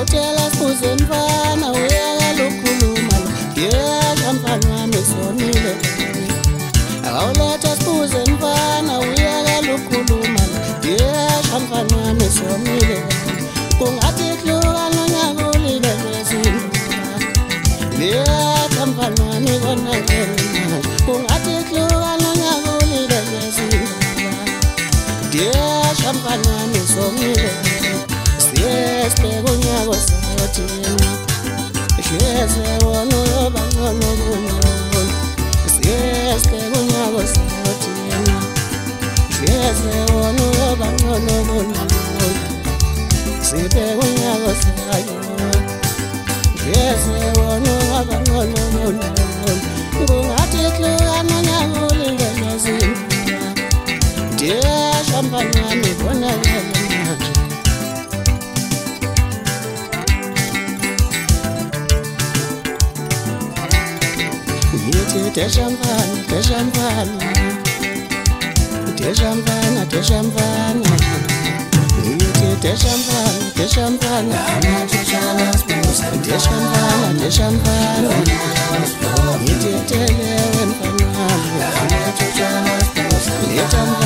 tshela sibuze mfana uyakalokhuluma yesha mfana wami sonile awuletha sibuze mfana uyakalokhuluma yesha mfana wami sonile kungathi hluka nonyaka ulibezezini letha mfana wami konakele kungathi hluka nonyaka ulibezezini yesha mfana wami sonile siyesibheka unyaka osayothina hleze wona uyoba ngcono kunayo siyesibheka unyaka osayothina hleze wona uyoba ngcono kunayo sibheka unyaka osayo hleze wona uyoba ngcono kunayo kungathi hluka nonyaka ulibezezini yesha mfana wami konakele manje Deshampana, deshampana, deshampana, deshampana, deshampana, deshampana, deshampana, deshampana, itele wemfana, deshampana.